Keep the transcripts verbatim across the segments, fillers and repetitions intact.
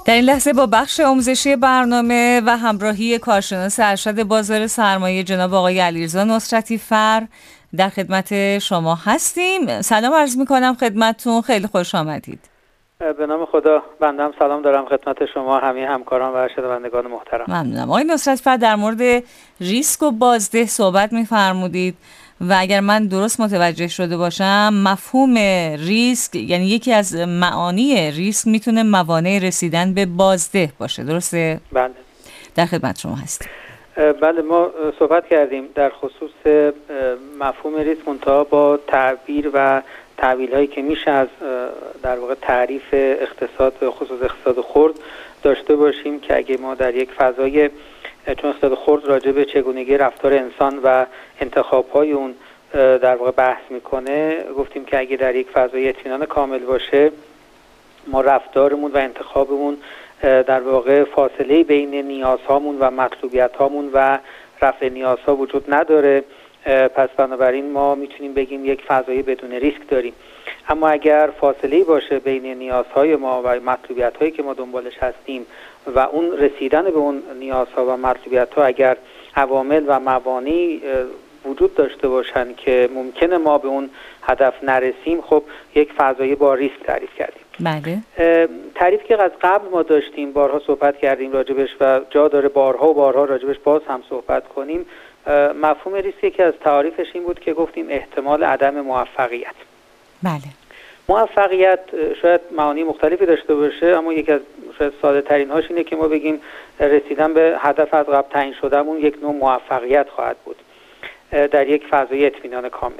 در این لحظه با بخش آموزشی برنامه و همراهی کارشناس ارشد بازار سرمایه جناب آقای علیرضا نصرتی فر در خدمت شما هستیم. سلام عرض میکنم خدمتتون، خیلی خوش آمدید. به نام خدا، بنده هم سلام دارم خدمت شما همه همکاران و شنوندگان محترم. ممنونم. آقای نصرتی فر در مورد ریسک و بازده صحبت میفرمودید و اگر من درست متوجه شده باشم مفهوم ریسک یعنی یکی از معانی ریسک میتونه موانع رسیدن به بازده باشه، درسته؟ بله. در خدمت شما هستیم. بله، ما صحبت کردیم در خصوص مفهوم ریسک منتها با تعبیر و تعبیل هایی که میشه از در واقع تعریف اقتصاد به خصوص اقتصاد خرد داشته باشیم که اگه ما در یک فضای چون اقتصاد خرد راجع به چگونگی رفتار انسان و انتخاب‌های اون در واقع بحث میکنه، گفتیم که اگه در یک فضای اطمینان کامل باشه ما رفتارمون و انتخابمون در واقع فاصله بین نیازهامون و مطلوبیت‌هامون و رفع نیازها وجود نداره، پس بنابراین ما میتونیم بگیم یک فضای بدون ریسک داریم. اما اگر فاصله باشه بین نیازهای ما و مطلوبیت‌هایی که ما دنبالش هستیم و اون رسیدن به اون نیازها و مطلوبیت‌ها اگر عوامل و موانعی وجود داشته باشن که ممکنه ما به اون هدف نرسیم، خب یک فضایی با ریسک تعریف کردیم. بله. تعریفی که از قبل ما داشتیم، بارها صحبت کردیم راجبش و جا داره بارها و بارها راجبش باز هم صحبت کنیم. مفهوم ریسک که از تعریفش این بود که گفتیم احتمال عدم موفقیت. بله. موفقیت شاید معانی مختلفی داشته باشه، اما یکی از شاید ساده ترین هاش اینه که ما بگیم رسیدن به هدف از قبل تعیین شدهمون یک نوع موفقیت خواهد بود در یک فضای اطمینان کامل.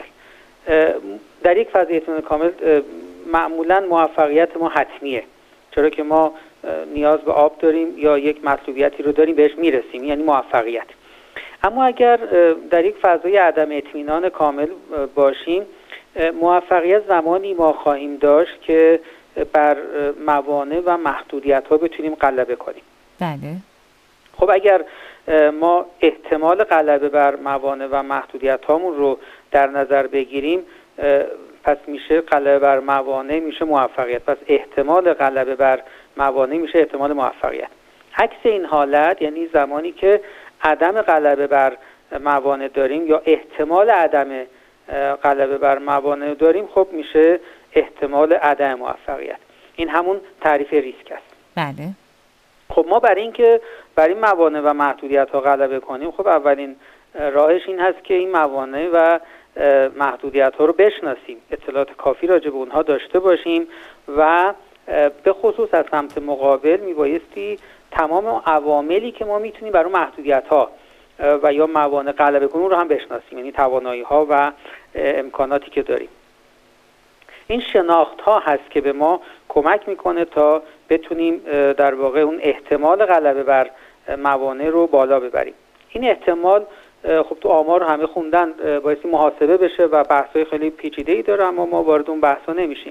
در یک فضای اطمینان کامل معمولا موفقیت ما حتمیه، چرا که ما نیاز به آب داریم یا یک مطلوبیتی رو داریم بهش میرسیم، یعنی موفقیت. اما اگر در یک فضای عدم اطمینان کامل باشیم، موفقیت زمانی ما خواهیم داشت که بر موانع و محدودیت‌ها بتونیم غلبه کنیم. بله. خب اگر ما احتمال غلبه بر موانع و محدودیت‌هامون رو در نظر بگیریم، پس میشه غلبه بر موانع میشه موفقیت، پس احتمال غلبه بر موانع میشه احتمال موفقیت. عکس این حالت یعنی زمانی که عدم غلبه بر موانع داریم یا احتمال عدم غلبه بر موانع داریم، خب میشه احتمال عدم موفقیت. این همون تعریف ریسک است. بله. خب ما برای اینکه برای این موانع و محدودیت ها غلبه کنیم، خب اولین راهش این هست که این موانع و محدودیت ها رو بشناسیم، اطلاعات کافی راجع به اونها داشته باشیم و به خصوص از سمت مقابل میبایستی تمام عواملی که ما میتونیم برای محدودیت ها و یا موانع غلبه کنیم رو هم بشناسیم، یعنی توانایی ها و امکاناتی که داریم. این شناخت ها هست که به ما کمک میکنه تا بتونیم در واقع اون احتمال غلبه بر موانع رو بالا ببریم. این احتمال خب تو آمار همه خوندن، بایستی محاسبه بشه و بحث‌های خیلی پیچیده‌ای داره، اما ما وارد اون بحثا نمیشیم،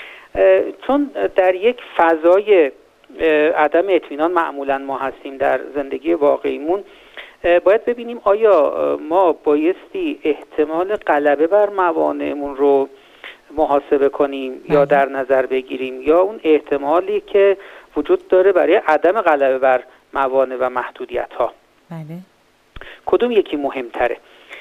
چون در یک فضای عدم اطمینان معمولا ما هستیم در زندگی واقعیمون. باید ببینیم آیا ما بایستی احتمال غلبه بر موانعمون رو محاسبه کنیم یا در نظر بگیریم، یا اون احتمالی که وجود داره برای عدم غلبه بر موانع و محدودیت ها. بله. کدوم یکی مهمتره؟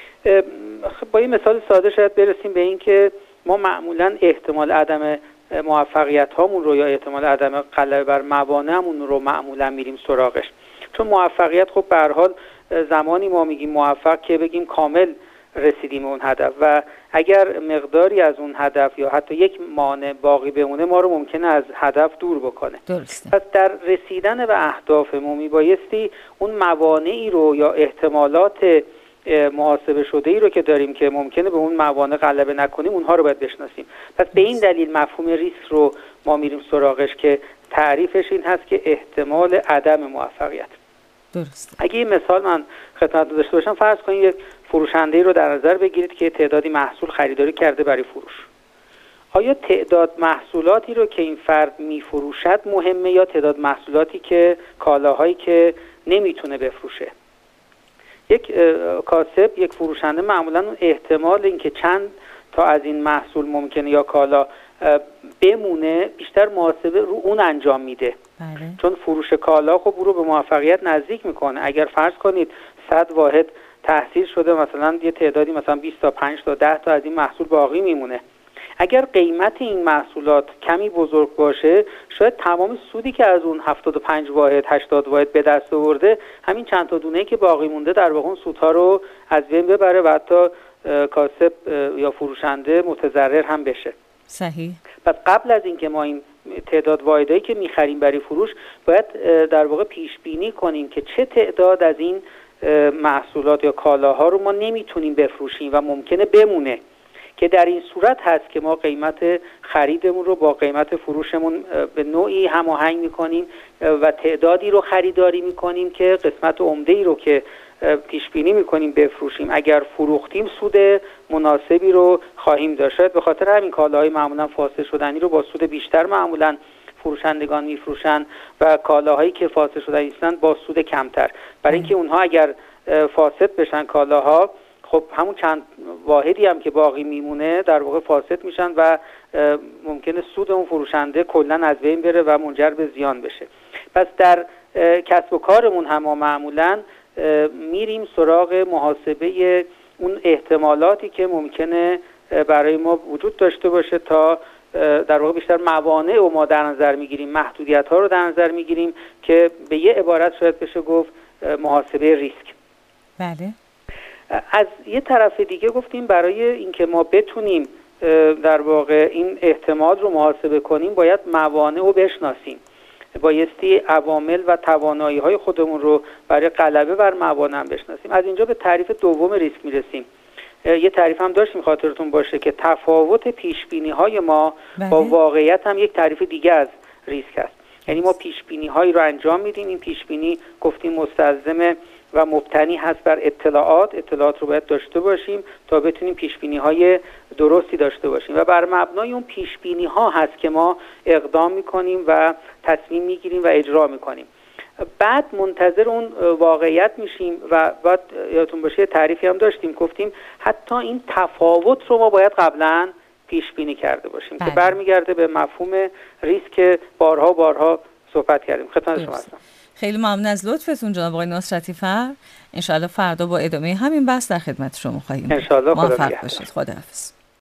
با این مثال ساده شاید برسیم به این که ما معمولا احتمال عدم موفقیت هامون رو یا احتمال عدم غلبه بر موانعمون رو معمولا میریم سراغش، چون موفقیت خب به هر حال زمانی ما میگیم موفق که بگیم کامل رسیدیم اون هدف، و اگر مقداری از اون هدف یا حتی یک مانع باقی بمونه ما رو ممکنه از هدف دور بکنه. درسته. پس در رسیدن به اهدافمون میبایستی اون موانعی رو یا احتمالات محاسبه شده ای رو که داریم که ممکنه به اون موانع غلبه نکنیم اونها رو باید بشناسیم. پس به این دلیل مفهوم ریسک رو ما میریم سراغش که تعریفش این هست که احتمال عدم موفقیت. درست. اگه این مثال من خدمتتون داشته باشم، فرض کنید یک فروشنده‌ای رو در نظر بگیرید که تعدادی محصول خریداری کرده برای فروش. آیا تعداد محصولاتی رو که این فرد میفروشد مهمه یا تعداد محصولاتی که کالاهایی که نمیتونه بفروشه؟ یک کاسب، یک فروشنده معمولا احتمال اینکه چند تا از این محصول ممکنه یا کالا بمونه بیشتر محاسبه رو اون انجام میده. بله. چون فروش کالا خب او رو به موفقیت نزدیک میکنه. اگر فرض کنید صد واحد تحصیل شده، مثلا یه تعدادی مثلا بیست تا پنج تا ده تا از این محصول باقی میمونه. اگر قیمت این محصولات کمی بزرگ باشه، شاید تمام سودی که از اون هفتاد و پنج واحد هشتاد واحد به دست آورده، همین چند تا دونه‌ای که باقی مونده در واقع اون سودها رو از بین ببره و حتی کاسب یا فروشنده متضرر هم بشه. صحیح. پس قبل از اینکه ما این تعداد واحدایی که می‌خریم برای فروش، باید در واقع پیش بینی کنیم که چه تعداد از این محصولات یا کالاها رو ما نمیتونیم بفروشیم و ممکنه بمونه، که در این صورت هست که ما قیمت خریدمون رو با قیمت فروشمون به نوعی هماهنگ میکنیم و تعدادی رو خریداری میکنیم که قسمت عمده‌ای رو که پیش بینی میکنیم بفروشیم، اگر فروختیم سود مناسبی رو خواهیم داشت. شاید به خاطر همین کالاهای معمولا فاسد شدنی رو با سود بیشتر معمولا فروشندگان میفروشن و کالاهایی که فاسد شدنی نیستند با سود کمتر، برای اینکه اونها اگر فاسد بشن کالاها، خب همون چند واحدی هم که باقی میمونه در واقع فاسد میشن و ممکنه سود اون فروشنده کلا از بین بره و منجر به زیان بشه. پس در کسب و کارمون هم ما معمولا میریم سراغ محاسبه اون احتمالاتی که ممکنه برای ما وجود داشته باشه، تا در واقع بیشتر موانع رو ما در نظر میگیریم، محدودیت ها رو در نظر میگیریم، که به یه عبارت شاید بشه گفت محاسبه ریسک. بله. از یه طرف دیگه گفتیم برای اینکه ما بتونیم در واقع این احتمال رو محاسبه کنیم، باید موانع رو بشناسیم، بایستی عوامل و توانایی‌های خودمون رو برای غلبه بر موانع بشناسیم. از اینجا به تعریف دوم ریسک میرسیم. یه تعریف هم داشتیم خاطرتون باشه که تفاوت پیشبینی‌های ما بله. با واقعیت هم یک تعریف دیگه از ریسک است. یعنی ما پیشبینی‌هایی رو انجام میدیم، این پیشبینی گفتیم مستلزم و مبتنی هست بر اطلاعات، اطلاعات رو باید داشته باشیم تا بتونیم پیشبینی‌های درستی داشته باشیم و بر مبنای اون پیشبینی‌ها هست که ما اقدام می‌کنیم و تصمیم می‌گیریم و اجرا می‌کنیم. بعد منتظر اون واقعیت میشیم و بعد یادتون باشه تعریفی هم داشتیم، گفتیم حتی این تفاوت رو ما باید قبلاً پیش بینی کرده باشیم بله. که برمیگرده به مفهوم ریسک بارها بارها صحبت کردیم. خدمت شما هستم. خیلی ممنون از لطفتون جناب آقای نصرتی فر. ان شاءالله فردا با ادامه همین بحث در خدمت شما خواهیم بود. ان شاءالله. موفق باشید. خداحافظ.